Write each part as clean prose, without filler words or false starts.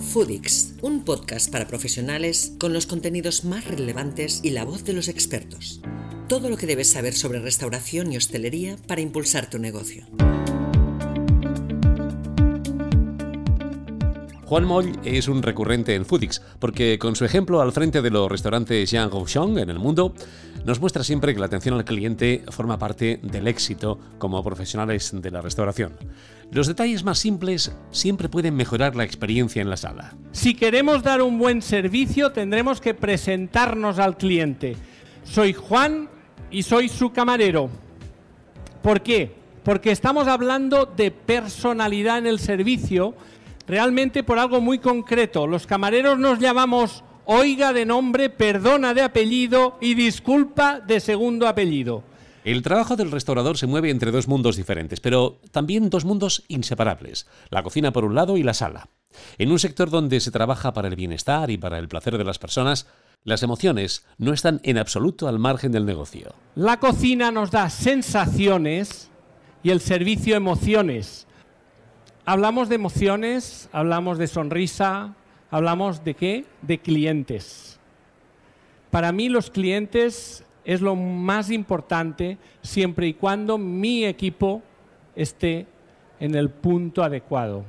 Foodix, un podcast para profesionales con los contenidos más relevantes y la voz de los expertos. Todo lo que debes saber sobre restauración y hostelería para impulsar tu negocio. Juan Moll es un recurrente en Foodix, porque con su ejemplo al frente de los restaurantes Jean Rochon en el mundo, nos muestra siempre que la atención al cliente forma parte del éxito como profesionales de la restauración. Los detalles más simples siempre pueden mejorar la experiencia en la sala. Si queremos dar un buen servicio, tendremos que presentarnos al cliente. Soy Juan y soy su camarero. ¿Por qué? Porque estamos hablando de personalidad en el servicio, realmente por algo muy concreto. Los camareros nos llamamos oiga de nombre, perdona de apellido y disculpa de segundo apellido. El trabajo del restaurador se mueve entre dos mundos diferentes, pero también dos mundos inseparables. La cocina por un lado y la sala. En un sector donde se trabaja para el bienestar y para el placer de las personas, las emociones no están en absoluto al margen del negocio. La cocina nos da sensaciones y el servicio emociones. Hablamos de emociones, hablamos de sonrisa, hablamos de ¿qué? De clientes. Para mí los clientes es lo más importante siempre y cuando mi equipo esté en el punto adecuado.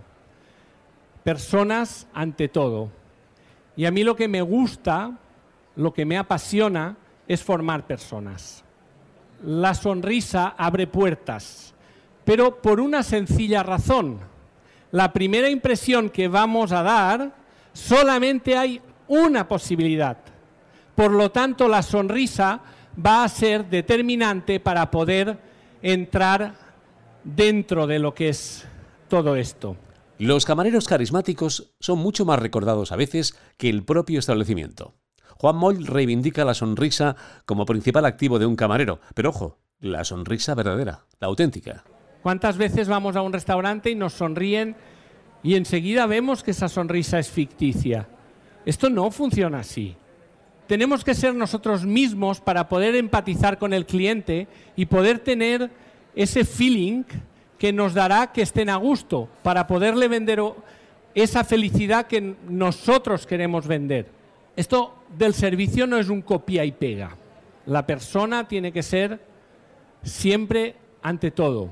Personas ante todo. Y a mí lo que me gusta, lo que me apasiona es formar personas. La sonrisa abre puertas, pero por una sencilla razón. La primera impresión que vamos a dar, solamente hay una posibilidad. Por lo tanto, la sonrisa va a ser determinante para poder entrar dentro de lo que es todo esto. Los camareros carismáticos son mucho más recordados a veces que el propio establecimiento. Juan Moll reivindica la sonrisa como principal activo de un camarero, pero ojo, la sonrisa verdadera, la auténtica. ¿Cuántas veces vamos a un restaurante y nos sonríen y enseguida vemos que esa sonrisa es ficticia? Esto no funciona así. Tenemos que ser nosotros mismos para poder empatizar con el cliente y poder tener ese feeling que nos dará que estén a gusto para poderle vender esa felicidad que nosotros queremos vender. Esto del servicio no es un copia y pega. La persona tiene que ser siempre ante todo.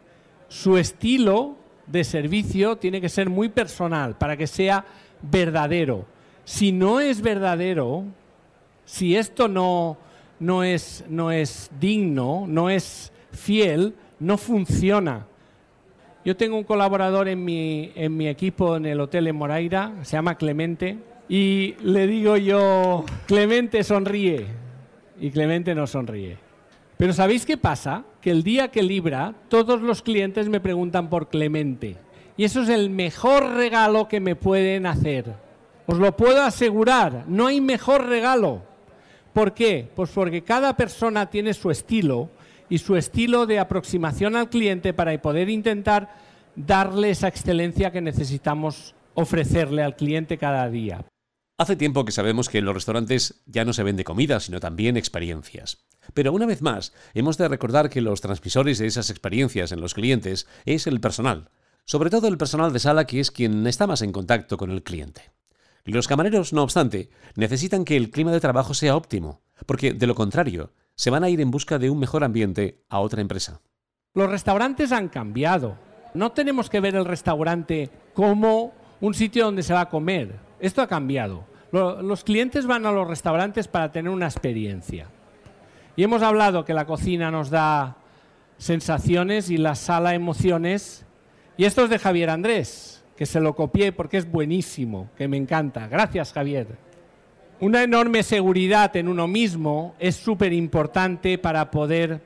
Su estilo de servicio tiene que ser muy personal para que sea verdadero. Si no es verdadero, si esto no es digno, no es fiel, no funciona. Yo tengo un colaborador en mi equipo en el hotel en Moraira, se llama Clemente, y le digo yo, Clemente sonríe, y Clemente no sonríe. Pero ¿sabéis qué pasa? Que el día que libra, todos los clientes me preguntan por Clemente. Y eso es el mejor regalo que me pueden hacer. Os lo puedo asegurar, no hay mejor regalo. ¿Por qué? Pues porque cada persona tiene su estilo y su estilo de aproximación al cliente para poder intentar darle esa excelencia que necesitamos ofrecerle al cliente cada día. Hace tiempo que sabemos que en los restaurantes ya no se vende comida, sino también experiencias. Pero una vez más, hemos de recordar que los transmisores de esas experiencias en los clientes es el personal, sobre todo el personal de sala, que es quien está más en contacto con el cliente. Los camareros, no obstante, necesitan que el clima de trabajo sea óptimo, porque de lo contrario, se van a ir en busca de un mejor ambiente a otra empresa. Los restaurantes han cambiado. No tenemos que ver el restaurante como un sitio donde se va a comer. Esto ha cambiado. Los clientes van a los restaurantes para tener una experiencia. Y hemos hablado que la cocina nos da sensaciones y la sala emociones. Y esto es de Javier Andrés, que se lo copié porque es buenísimo, que me encanta. Gracias, Javier. Una enorme seguridad en uno mismo es súper importante para poder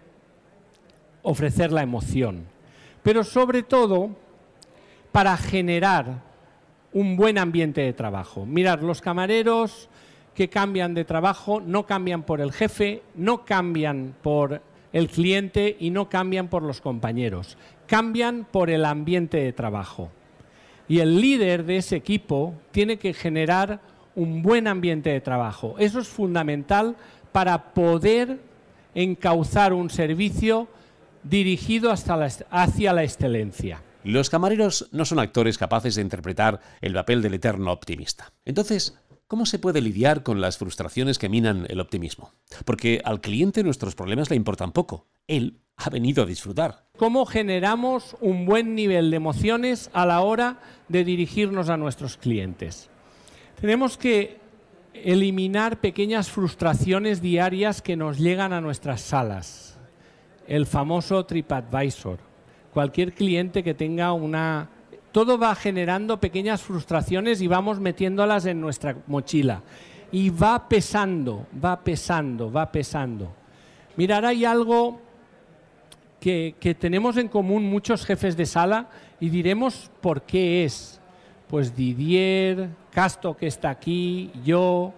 ofrecer la emoción. Pero sobre todo para generar un buen ambiente de trabajo. Mirad, los camareros que cambian de trabajo no cambian por el jefe, no cambian por el cliente y no cambian por los compañeros. Cambian por el ambiente de trabajo. Y el líder de ese equipo tiene que generar un buen ambiente de trabajo. Eso es fundamental para poder encauzar un servicio dirigido hacia la excelencia. Los camareros no son actores capaces de interpretar el papel del eterno optimista. Entonces, ¿cómo se puede lidiar con las frustraciones que minan el optimismo? Porque al cliente nuestros problemas le importan poco. Él ha venido a disfrutar. ¿Cómo generamos un buen nivel de emociones a la hora de dirigirnos a nuestros clientes? Tenemos que eliminar pequeñas frustraciones diarias que nos llegan a nuestras salas. El famoso TripAdvisor. Cualquier cliente que tenga una... Todo va generando pequeñas frustraciones y vamos metiéndolas en nuestra mochila. Y va pesando, va pesando, va pesando. Mirad, hay algo que tenemos en común muchos jefes de sala y diremos por qué es. Pues Didier, Casto, que está aquí, yo,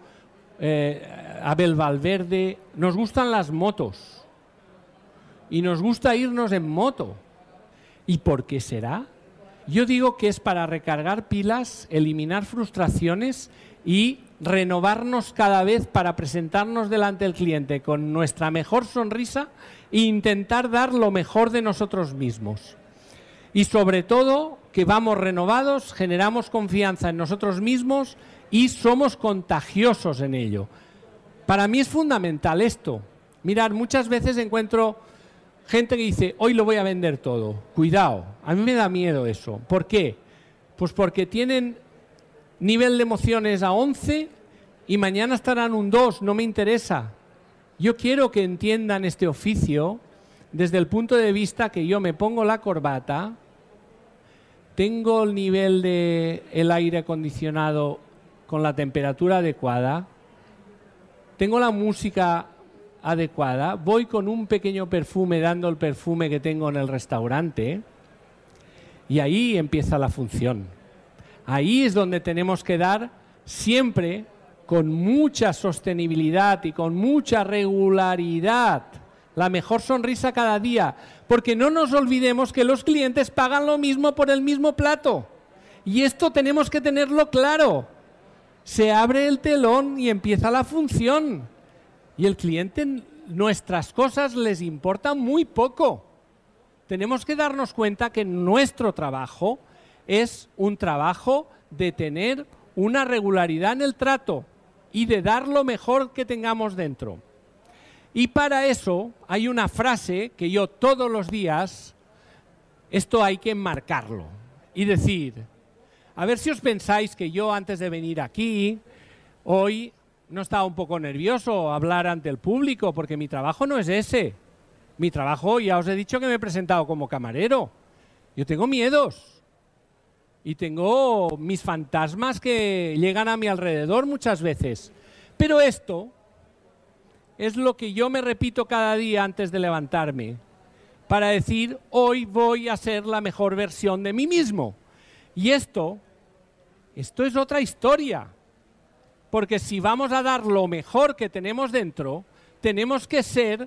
Abel Valverde. Nos gustan las motos y nos gusta irnos en moto. ¿Y por qué será? Yo digo que es para recargar pilas, eliminar frustraciones y renovarnos cada vez para presentarnos delante del cliente con nuestra mejor sonrisa e intentar dar lo mejor de nosotros mismos. Y sobre todo, que vamos renovados, generamos confianza en nosotros mismos y somos contagiosos en ello. Para mí es fundamental esto. Mirad, muchas veces encuentro gente que dice, hoy lo voy a vender todo. Cuidado, a mí me da miedo eso. ¿Por qué? Pues porque tienen nivel de emociones a 11 y mañana estarán un 2, no me interesa. Yo quiero que entiendan este oficio desde el punto de vista que yo me pongo la corbata, tengo el nivel del aire acondicionado con la temperatura adecuada, tengo la música adecuada, voy con un pequeño perfume dando el perfume que tengo en el restaurante y ahí empieza la función. Ahí es donde tenemos que dar siempre con mucha sostenibilidad y con mucha regularidad la mejor sonrisa cada día, porque no nos olvidemos que los clientes pagan lo mismo por el mismo plato y esto tenemos que tenerlo claro. Se abre el telón y empieza la función. Y el cliente, nuestras cosas les importan muy poco. Tenemos que darnos cuenta que nuestro trabajo es un trabajo de tener una regularidad en el trato y de dar lo mejor que tengamos dentro. Y para eso hay una frase que yo todos los días, esto hay que enmarcarlo y decir, a ver si os pensáis que yo antes de venir aquí, hoy no estaba un poco nervioso hablar ante el público, porque mi trabajo no es ese. Mi trabajo, ya os he dicho que me he presentado como camarero. Yo tengo miedos y tengo mis fantasmas que llegan a mi alrededor muchas veces. Pero esto es lo que yo me repito cada día antes de levantarme, para decir, hoy voy a ser la mejor versión de mí mismo. Y esto es otra historia. Porque si vamos a dar lo mejor que tenemos dentro, tenemos que ser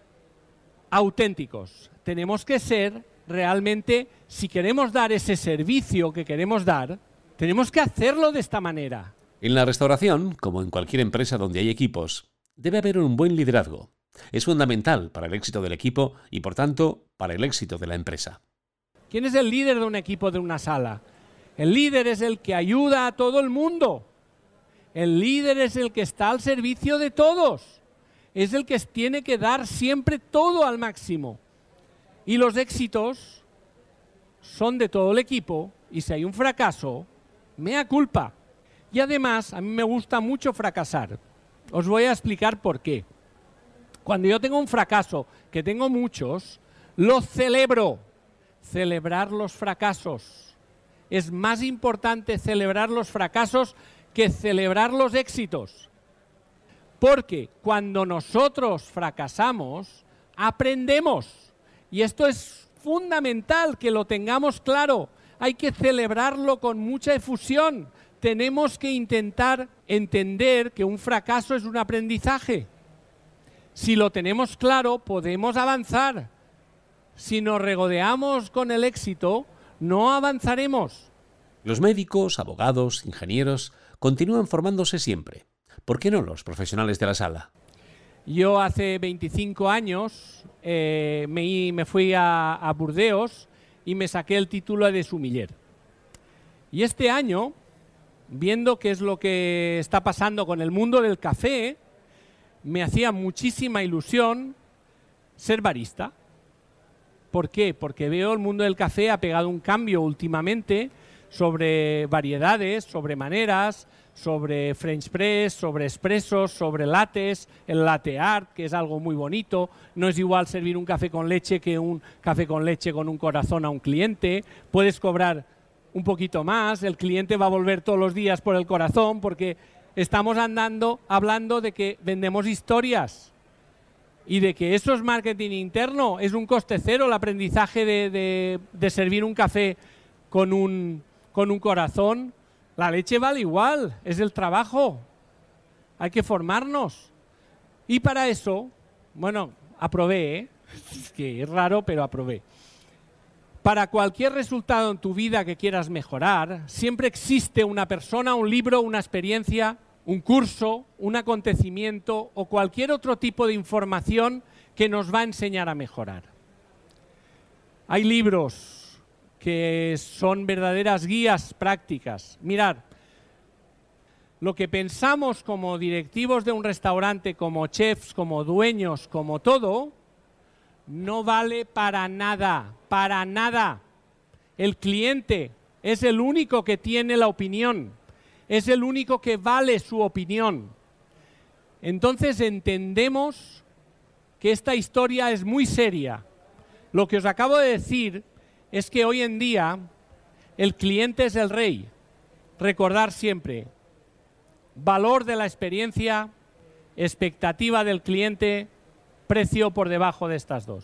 auténticos. Tenemos que ser realmente, si queremos dar ese servicio que queremos dar, tenemos que hacerlo de esta manera. En la restauración, como en cualquier empresa donde hay equipos, debe haber un buen liderazgo. Es fundamental para el éxito del equipo y, por tanto, para el éxito de la empresa. ¿Quién es el líder de un equipo de una sala? El líder es el que ayuda a todo el mundo. El líder es el que está al servicio de todos. Es el que tiene que dar siempre todo al máximo. Y los éxitos son de todo el equipo y si hay un fracaso, mea culpa. Y además, a mí me gusta mucho fracasar. Os voy a explicar por qué. Cuando yo tengo un fracaso, que tengo muchos, lo celebro. Celebrar los fracasos. Es más importante celebrar los fracasos que celebrar los éxitos. Porque cuando nosotros fracasamos, aprendemos. Y esto es fundamental que lo tengamos claro. Hay que celebrarlo con mucha efusión. Tenemos que intentar entender que un fracaso es un aprendizaje. Si lo tenemos claro, podemos avanzar. Si nos regodeamos con el éxito, no avanzaremos. Los médicos, abogados, ingenieros continúan formándose siempre. ¿Por qué no los profesionales de la sala? Yo hace 25 años me fui a Burdeos y me saqué el título de sommelier. Y este año, viendo qué es lo que está pasando con el mundo del café, me hacía muchísima ilusión ser barista. ¿Por qué? Porque veo el mundo del café ha pegado un cambio últimamente sobre variedades, sobre maneras, sobre French press, sobre expresos, sobre lattes, el latte art, que es algo muy bonito. No es igual servir un café con leche que un café con leche con un corazón a un cliente. Puedes cobrar un poquito más, el cliente va a volver todos los días por el corazón, porque estamos hablando de que vendemos historias y de que eso es marketing interno, es un coste cero el aprendizaje de servir un café con un corazón. La leche vale igual, es el trabajo, hay que formarnos. Y para eso, bueno, aprobé, es que es raro, pero aprobé. Para cualquier resultado en tu vida que quieras mejorar, siempre existe una persona, un libro, una experiencia, un curso, un acontecimiento o cualquier otro tipo de información que nos va a enseñar a mejorar. Hay libros que son verdaderas guías prácticas. Mirad, lo que pensamos como directivos de un restaurante, como chefs, como dueños, como todo, no vale para nada, para nada. El cliente es el único que tiene la opinión, es el único que vale su opinión. Entonces entendemos que esta historia es muy seria. Lo que os acabo de decir es que hoy en día el cliente es el rey. Recordar siempre, valor de la experiencia, expectativa del cliente, precio por debajo de estas dos.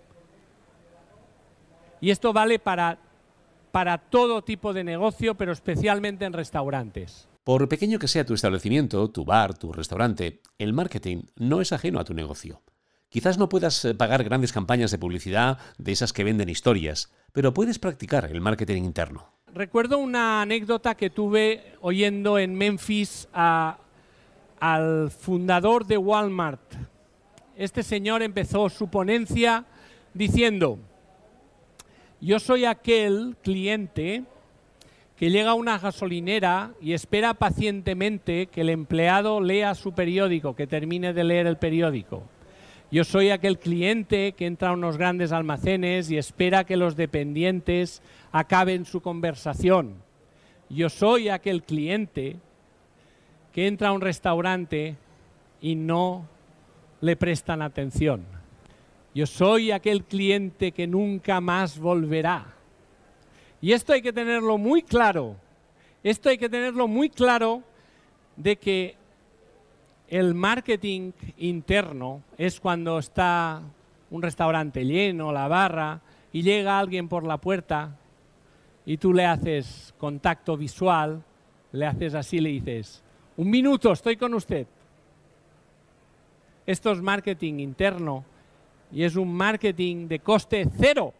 Y esto vale para todo tipo de negocio, pero especialmente en restaurantes. Por pequeño que sea tu establecimiento, tu bar, tu restaurante, el marketing no es ajeno a tu negocio. Quizás no puedas pagar grandes campañas de publicidad de esas que venden historias, pero puedes practicar el marketing interno. Recuerdo una anécdota que tuve oyendo en Memphis al fundador de Walmart. Este señor empezó su ponencia diciendo: yo soy aquel cliente que llega a una gasolinera y espera pacientemente que el empleado lea su periódico, que termine de leer el periódico. Yo soy aquel cliente que entra a unos grandes almacenes y espera que los dependientes acaben su conversación. Yo soy aquel cliente que entra a un restaurante y no le prestan atención. Yo soy aquel cliente que nunca más volverá. Y esto hay que tenerlo muy claro. Esto hay que tenerlo muy claro de que el marketing interno es cuando está un restaurante lleno, la barra, y llega alguien por la puerta y tú le haces contacto visual, le haces así, le dices: un minuto, estoy con usted. Esto es marketing interno y es un marketing de coste cero.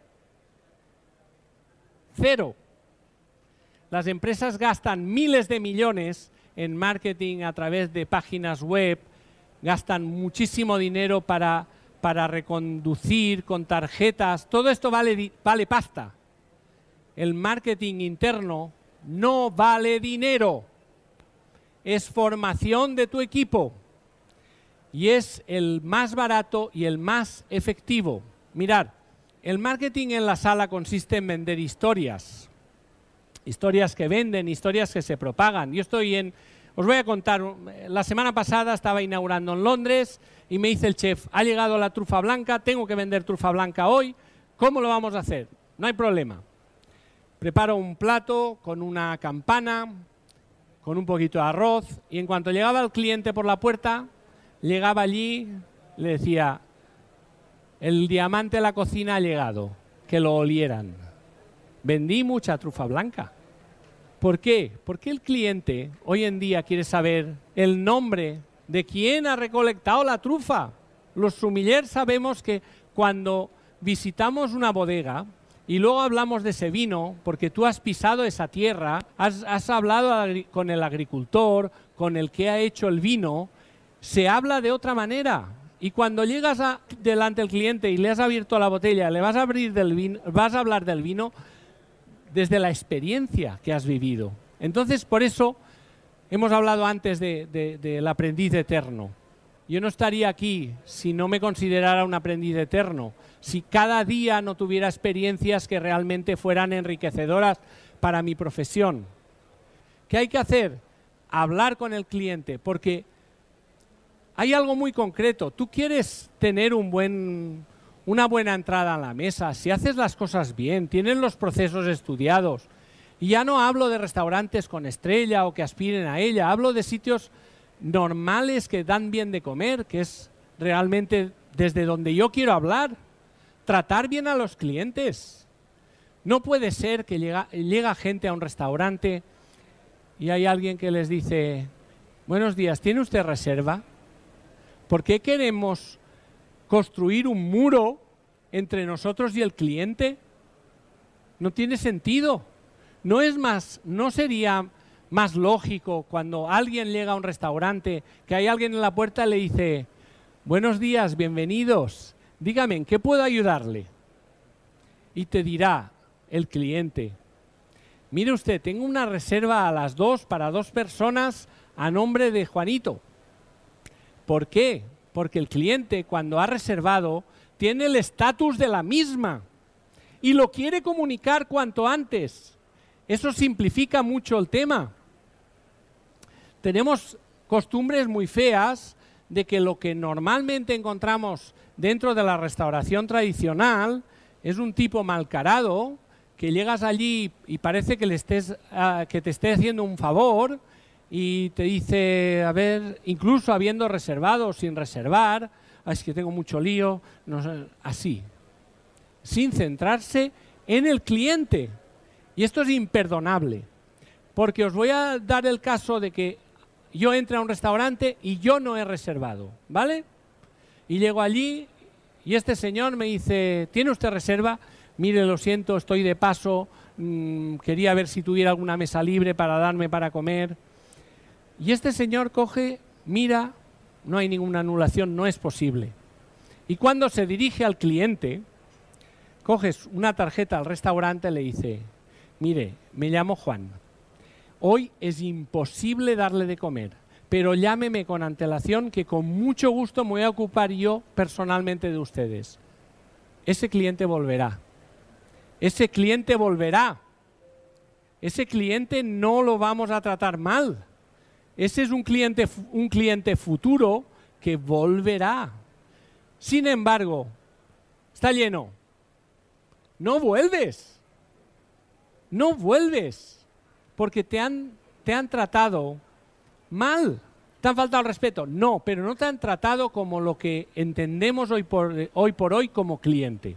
Cero. Las empresas gastan miles de millones en marketing a través de páginas web, gastan muchísimo dinero para reconducir con tarjetas. Todo esto vale pasta. El marketing interno no vale dinero. Es formación de tu equipo y es el más barato y el más efectivo. Mirad, el marketing en la sala consiste en vender historias. Historias que venden, historias que se propagan. Os voy a contar, la semana pasada estaba inaugurando en Londres y me dice el chef: ha llegado la trufa blanca, tengo que vender trufa blanca hoy, ¿cómo lo vamos a hacer? No hay problema. Preparo un plato con una campana, con un poquito de arroz, y en cuanto llegaba el cliente por la puerta, llegaba allí, le decía: el diamante de la cocina ha llegado, que lo olieran. Vendí mucha trufa blanca. ¿Por qué? Porque el cliente hoy en día quiere saber el nombre de quién ha recolectado la trufa. Los sommeliers sabemos que cuando visitamos una bodega y luego hablamos de ese vino, porque tú has pisado esa tierra, has hablado con el agricultor, con el que ha hecho el vino, se habla de otra manera. Y cuando llegas delante del cliente y le has abierto la botella, le vas a hablar del vino desde la experiencia que has vivido. Entonces, por eso hemos hablado antes del aprendiz eterno. Yo no estaría aquí si no me considerara un aprendiz eterno, si cada día no tuviera experiencias que realmente fueran enriquecedoras para mi profesión. ¿Qué hay que hacer? Hablar con el cliente, porque hay algo muy concreto. Tú quieres tener una buena entrada a la mesa, si haces las cosas bien, tienes los procesos estudiados. Y ya no hablo de restaurantes con estrella o que aspiren a ella, hablo de sitios normales que dan bien de comer, que es realmente desde donde yo quiero hablar. Tratar bien a los clientes. No puede ser que llega gente a un restaurante y hay alguien que les dice: buenos días, ¿tiene usted reserva? ¿Por qué queremos construir un muro entre nosotros y el cliente? No tiene sentido. ¿No sería más lógico cuando alguien llega a un restaurante que hay alguien en la puerta y le dice: buenos días, bienvenidos, dígame, ¿en qué puedo ayudarle? Y te dirá el cliente: mire usted, tengo una reserva a las 2 para 2 personas a nombre de Juanito. ¿Por qué? Porque el cliente, cuando ha reservado, tiene el estatus de la misma y lo quiere comunicar cuanto antes. Eso simplifica mucho el tema. Tenemos costumbres muy feas de que lo que normalmente encontramos dentro de la restauración tradicional es un tipo malcarado que llegas allí y parece que te esté haciendo un favor y te dice, a ver, incluso habiendo reservado o sin reservar, es que tengo mucho lío, no sé, así, sin centrarse en el cliente. Y esto es imperdonable, porque os voy a dar el caso de que yo entre a un restaurante y yo no he reservado, ¿vale? Y llego allí y este señor me dice: ¿tiene usted reserva? Mire, lo siento, estoy de paso, quería ver si tuviera alguna mesa libre para darme para comer. Y este señor coge, mira, no hay ninguna anulación, no es posible. Y cuando se dirige al cliente, coges una tarjeta al restaurante y le dice: mire, me llamo Juan, hoy es imposible darle de comer, pero llámeme con antelación que con mucho gusto me voy a ocupar yo personalmente de ustedes. Ese cliente volverá. Ese cliente volverá. Ese cliente no lo vamos a tratar mal. Ese es un cliente futuro que volverá. Sin embargo, está lleno. No vuelves. No vuelves. Porque te han tratado mal. ¿Te han faltado el respeto? No, pero no te han tratado como lo que entendemos hoy por hoy como cliente.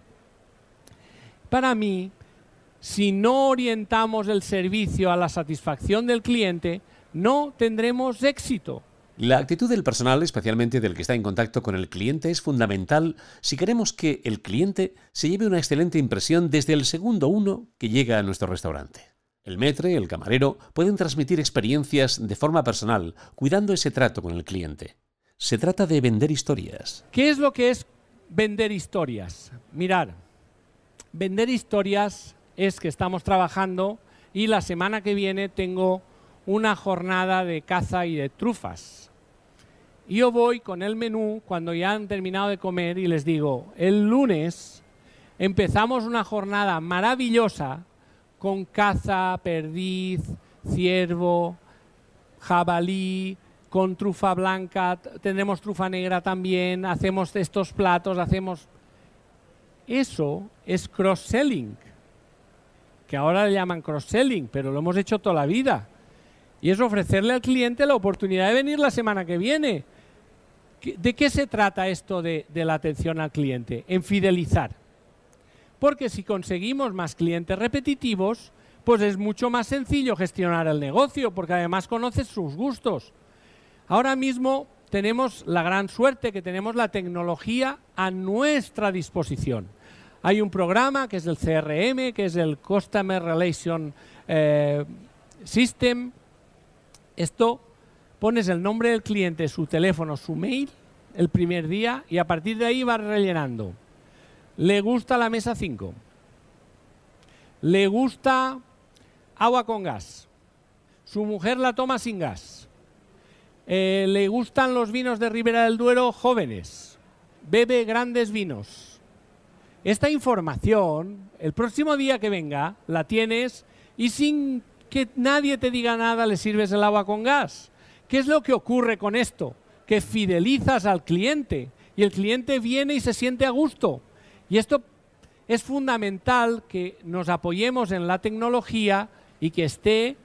Para mí, si no orientamos el servicio a la satisfacción del cliente, no tendremos éxito. La actitud del personal, especialmente del que está en contacto con el cliente, es fundamental si queremos que el cliente se lleve una excelente impresión desde el segundo 1 que llega a nuestro restaurante. El maître, el camarero, pueden transmitir experiencias de forma personal, cuidando ese trato con el cliente. Se trata de vender historias. ¿Qué es lo que es vender historias? Mirad, vender historias es que estamos trabajando y la semana que viene tengo una jornada de caza y de trufas. Y yo voy con el menú cuando ya han terminado de comer y les digo: el lunes empezamos una jornada maravillosa con caza, perdiz, ciervo, jabalí, con trufa blanca, tendremos trufa negra también, hacemos estos platos, hacemos... Eso es cross-selling, que ahora le llaman cross-selling, pero lo hemos hecho toda la vida. Y es ofrecerle al cliente la oportunidad de venir la semana que viene. ¿De qué se trata esto de la atención al cliente? En fidelizar. Porque si conseguimos más clientes repetitivos, pues es mucho más sencillo gestionar el negocio, porque además conoces sus gustos. Ahora mismo tenemos la gran suerte que tenemos la tecnología a nuestra disposición. Hay un programa que es el CRM, que es el Customer Relation System. Esto, pones el nombre del cliente, su teléfono, su mail, el primer día y a partir de ahí vas rellenando. Le gusta la mesa 5. Le gusta agua con gas. Su mujer la toma sin gas. Le gustan los vinos de Ribera del Duero jóvenes. Bebe grandes vinos. Esta información, el próximo día que venga, la tienes y sin que nadie te diga nada le sirves el agua con gas. ¿Qué es lo que ocurre con esto? Que fidelizas al cliente y el cliente viene y se siente a gusto. Y esto es fundamental que nos apoyemos en la tecnología y que esté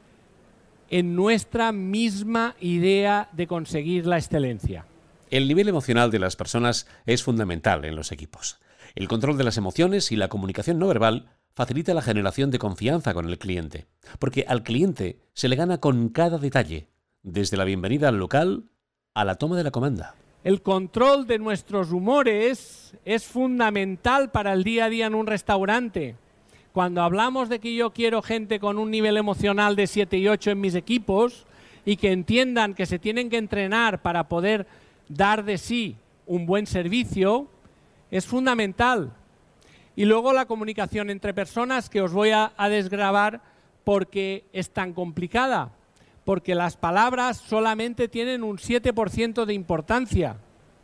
en nuestra misma idea de conseguir la excelencia. El nivel emocional de las personas es fundamental en los equipos. El control de las emociones y la comunicación no verbal facilita la generación de confianza con el cliente, porque al cliente se le gana con cada detalle, desde la bienvenida al local a la toma de la comanda. El control de nuestros humores es fundamental para el día a día en un restaurante. Cuando hablamos de que yo quiero gente con un nivel emocional de 7 y 8 en mis equipos y que entiendan que se tienen que entrenar para poder dar de sí un buen servicio, es fundamental. Y luego la comunicación entre personas, que os voy a desgravar porque es tan complicada. Porque las palabras solamente tienen un 7% de importancia.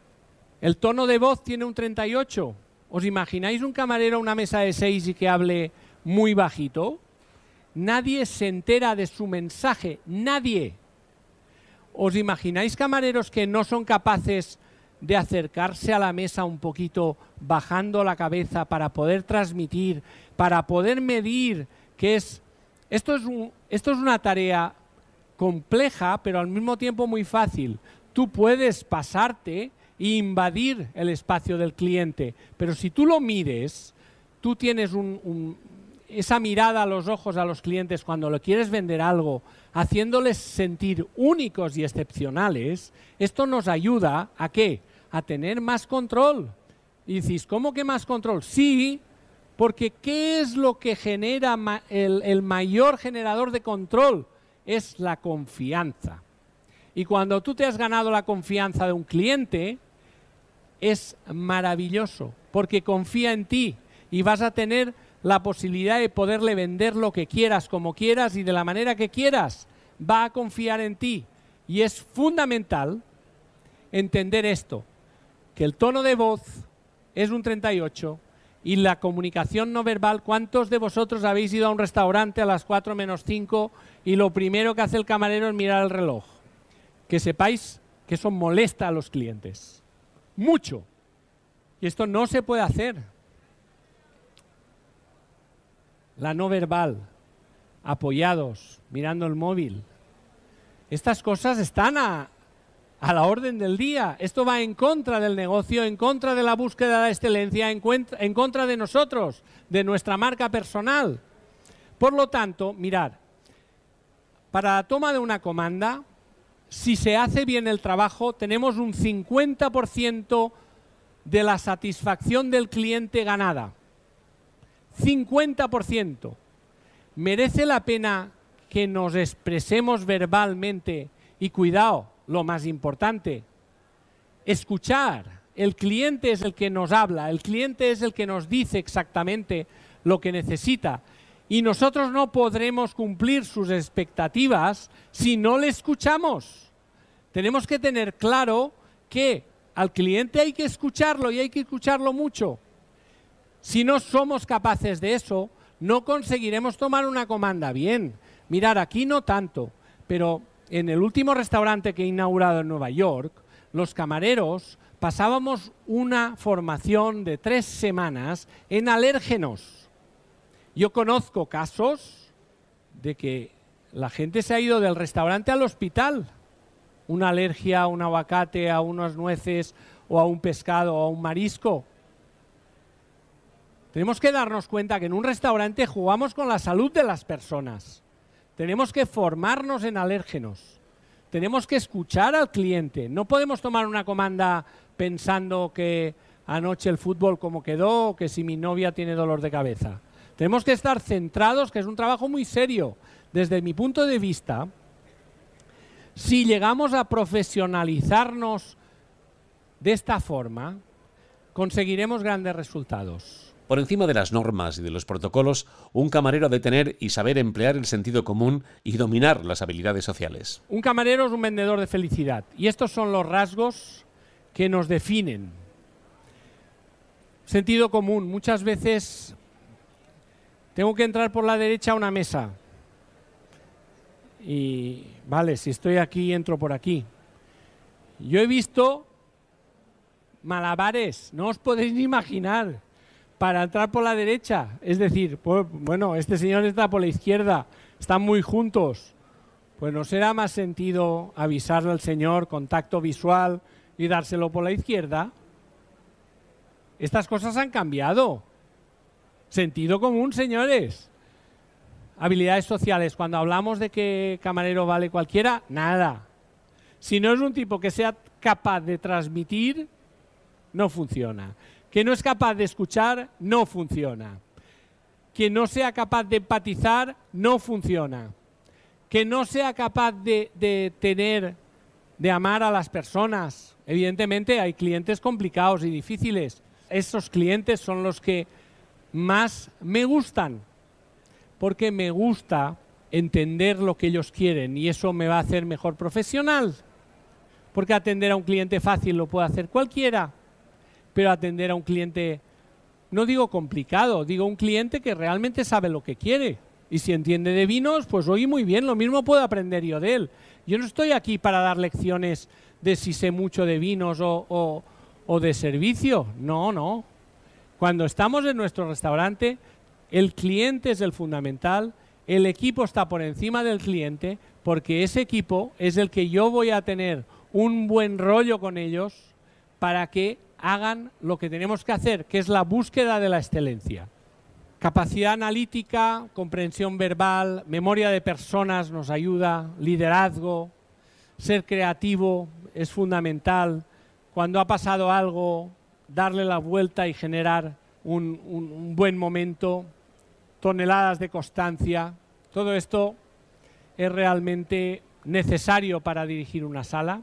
El tono de voz tiene un 38%. ¿Os imagináis un camarero a una mesa de 6 y que hable muy bajito? Nadie se entera de su mensaje, nadie. ¿Os imagináis camareros que no son capaces de acercarse a la mesa un poquito, bajando la cabeza para poder transmitir, para poder medir qué es? Esto es una tarea compleja, pero al mismo tiempo muy fácil. Tú puedes pasarte e invadir el espacio del cliente, pero si tú lo mides, tú tienes esa mirada a los ojos a los clientes cuando le quieres vender algo, haciéndoles sentir únicos y excepcionales. Esto nos ayuda ¿a qué? A tener más control. Y dices, ¿cómo que más control? Sí, porque ¿qué es lo que genera el mayor generador de control? Es la confianza. Y cuando tú te has ganado la confianza de un cliente, es maravilloso, porque confía en ti y vas a tener la posibilidad de poderle vender lo que quieras, como quieras y de la manera que quieras. Va a confiar en ti. Y es fundamental entender esto, que el tono de voz es un 38 y la comunicación no verbal. ¿Cuántos de vosotros habéis ido a un restaurante a las 4 menos 5 y lo primero que hace el camarero es mirar el reloj? Que sepáis que eso molesta a los clientes. Mucho. Y esto no se puede hacer. La no verbal, apoyados, mirando el móvil. Estas cosas están a la orden del día. Esto va en contra del negocio, en contra de la búsqueda de la excelencia, en contra de nosotros, de nuestra marca personal. Por lo tanto, mirad, para la toma de una comanda, si se hace bien el trabajo, tenemos un 50% de la satisfacción del cliente ganada. 50%. Merece la pena que nos expresemos verbalmente y cuidado, lo más importante, escuchar. El cliente es el que nos habla, el cliente es el que nos dice exactamente lo que necesita y nosotros no podremos cumplir sus expectativas si no le escuchamos. Tenemos que tener claro que al cliente hay que escucharlo y hay que escucharlo mucho. Si no somos capaces de eso, no conseguiremos tomar una comanda bien. Mirad, aquí no tanto, pero en el último restaurante que he inaugurado en Nueva York, los camareros pasábamos una formación de 3 semanas en alérgenos. Yo conozco casos de que la gente se ha ido del restaurante al hospital. Una alergia a un aguacate, a unas nueces, o a un pescado, o a un marisco. Tenemos que darnos cuenta que en un restaurante jugamos con la salud de las personas. Tenemos que formarnos en alérgenos. Tenemos que escuchar al cliente. No podemos tomar una comanda pensando que anoche el fútbol cómo quedó, o que si mi novia tiene dolor de cabeza. Tenemos que estar centrados, que es un trabajo muy serio. Desde mi punto de vista, si llegamos a profesionalizarnos De esta forma conseguiremos grandes resultados. Por encima de las normas y de los protocolos, un camarero ha de tener y saber emplear el sentido común y dominar las habilidades sociales. Un camarero es un vendedor de felicidad y estos son los rasgos que nos definen. Sentido común. Muchas veces tengo que entrar por la derecha a una mesa y vale, si estoy aquí entro por aquí. Yo he visto malabares, no os podéis ni imaginar, para entrar por la derecha. Es decir, pues, bueno, este señor está por la izquierda, están muy juntos. Pues ¿no será más sentido avisarle al señor, contacto visual y dárselo por la izquierda? Estas cosas han cambiado. Sentido común, señores. Habilidades sociales. Cuando hablamos de que camarero vale cualquiera, nada. Si no es un tipo que sea capaz de transmitir, no funciona. Que no es capaz de escuchar, no funciona. Que no sea capaz de empatizar, no funciona. Que no sea capaz de amar a las personas. Evidentemente hay clientes complicados y difíciles. Esos clientes son los que más me gustan, porque me gusta entender lo que ellos quieren y eso me va a hacer mejor profesional. Porque atender a un cliente fácil lo puede hacer cualquiera, pero atender a un cliente, no digo complicado, digo un cliente que realmente sabe lo que quiere. Y si entiende de vinos, pues oye, muy bien, lo mismo puedo aprender yo de él. Yo no estoy aquí para dar lecciones de si sé mucho de vinos o de servicio. No, no. Cuando estamos en nuestro restaurante, el cliente es el fundamental, el equipo está por encima del cliente, porque ese equipo es el que yo voy a tener un buen rollo con ellos para que hagan lo que tenemos que hacer, que es la búsqueda de la excelencia. Capacidad analítica, comprensión verbal, memoria de personas nos ayuda, liderazgo, ser creativo es fundamental. Cuando ha pasado algo, darle la vuelta y generar un buen momento, toneladas de constancia. Todo esto es realmente necesario para dirigir una sala.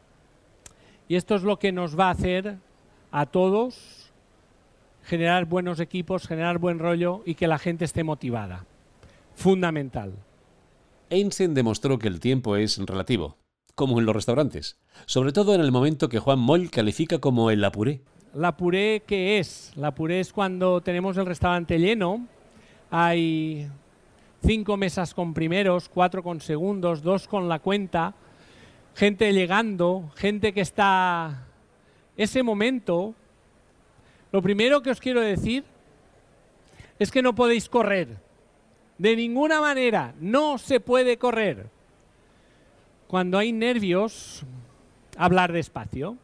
Y esto es lo que nos va a hacer a todos generar buenos equipos, generar buen rollo y que la gente esté motivada. Fundamental. Einstein demostró que el tiempo es relativo, como en los restaurantes, sobre todo en el momento que Juan Moll califica como el apuré. ¿La puré qué es? La puré es cuando tenemos el restaurante lleno, hay 5 mesas con primeros, 4 con segundos, 2 con la cuenta, gente llegando, gente que está... Ese momento, lo primero que os quiero decir es que no podéis correr. De ninguna manera, no se puede correr. Cuando hay nervios, hablar despacio.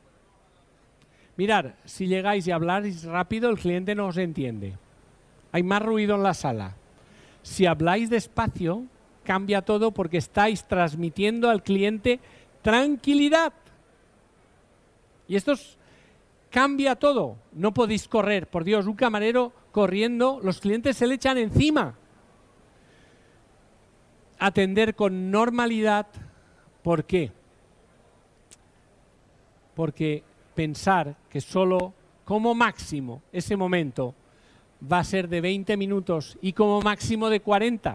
Mirad, si llegáis y habláis rápido, el cliente no os entiende. Hay más ruido en la sala. Si habláis despacio, cambia todo porque estáis transmitiendo al cliente tranquilidad. Y esto cambia todo. No podéis correr. Por Dios, un camarero corriendo, los clientes se le echan encima. Atender con normalidad. ¿Por qué? Porque pensar que solo como máximo ese momento va a ser de 20 minutos y como máximo de 40.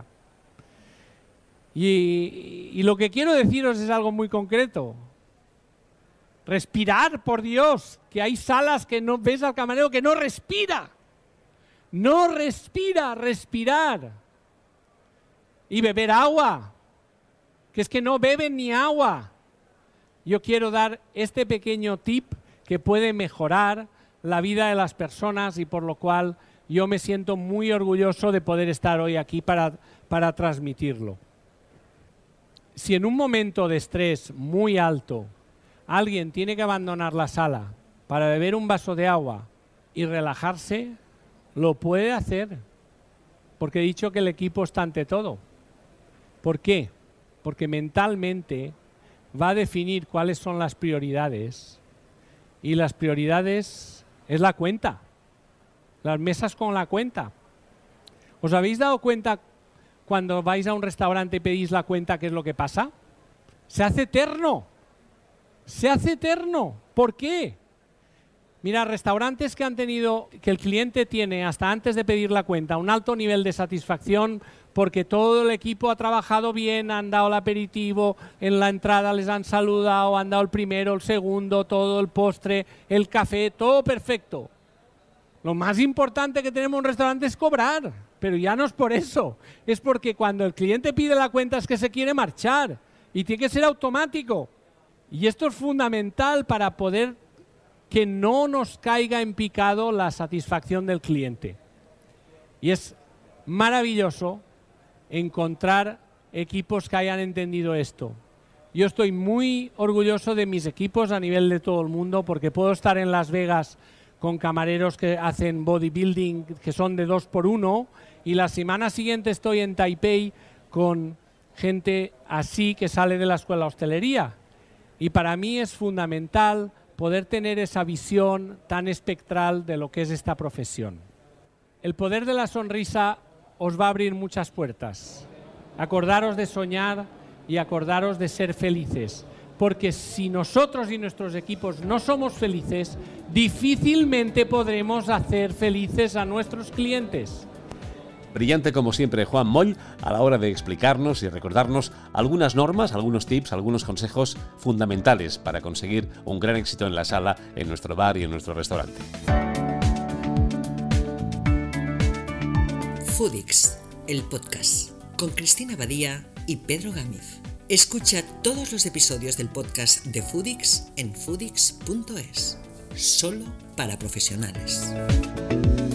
Y lo que quiero deciros es algo muy concreto. Respirar, por Dios, que hay salas que no ves al camarero que no respira. No respira, respirar. Y beber agua, que es que no beben ni agua. Yo quiero dar este pequeño tip que puede mejorar la vida de las personas y por lo cual yo me siento muy orgulloso de poder estar hoy aquí para transmitirlo. Si en un momento de estrés muy alto alguien tiene que abandonar la sala para beber un vaso de agua y relajarse, lo puede hacer, porque he dicho que el equipo está ante todo. ¿Por qué? Porque mentalmente va a definir cuáles son las prioridades y las prioridades es la cuenta, las mesas con la cuenta. ¿Os habéis dado cuenta cuando vais a un restaurante y pedís la cuenta qué es lo que pasa? Se hace eterno. se hace eterno. ¿Por qué? Mira, restaurantes que han tenido, que el cliente tiene hasta antes de pedir la cuenta un alto nivel de satisfacción porque todo el equipo ha trabajado bien, han dado el aperitivo, en la entrada les han saludado, han dado el primero, el segundo, todo el postre, el café, todo perfecto. Lo más importante que tenemos en un restaurante es cobrar, pero ya no es por eso, es porque cuando el cliente pide la cuenta es que se quiere marchar y tiene que ser automático. Y esto es fundamental para poder que no nos caiga en picado la satisfacción del cliente. Y es maravilloso encontrar equipos que hayan entendido esto. Yo estoy muy orgulloso de mis equipos a nivel de todo el mundo porque puedo estar en Las Vegas con camareros que hacen bodybuilding, que son de 2x1, y la semana siguiente estoy en Taipei con gente así que sale de la escuela de hostelería. Y para mí es fundamental poder tener esa visión tan espectral de lo que es esta profesión. El poder de la sonrisa os va a abrir muchas puertas. Acordaros de soñar y acordaros de ser felices, porque si nosotros y nuestros equipos no somos felices, difícilmente podremos hacer felices a nuestros clientes. Brillante como siempre Juan Moll a la hora de explicarnos y recordarnos algunas normas, algunos tips, algunos consejos fundamentales para conseguir un gran éxito en la sala, en nuestro bar y en nuestro restaurante. Foodix, el podcast, con Cristina Badía y Pedro Gámez. Escucha todos los episodios del podcast de Foodix en foodix.es, solo para profesionales.